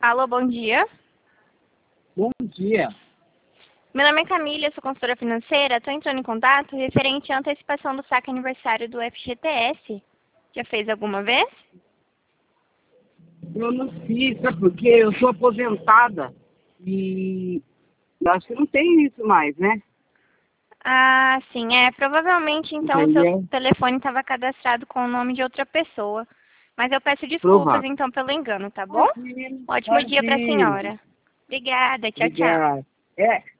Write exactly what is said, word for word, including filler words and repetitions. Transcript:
Alô, bom dia. Bom dia. Meu nome é Camila, eu sou consultora financeira. Estou entrando em contato referente à antecipação do saque aniversário do F G T S. Já fez alguma vez? Eu não fiz, sabe por quê? Eu sou aposentada e acho que não tem isso mais, né? Ah, sim, é. Provavelmente, então, o seu Entendeu? telefone estava cadastrado com o nome de outra pessoa. Mas eu peço desculpas, Provável. então, pelo engano, tá bom? Imagina, Um ótimo dia para a imagina. senhora. Obrigada, tchau, tchau. Obrigado. É,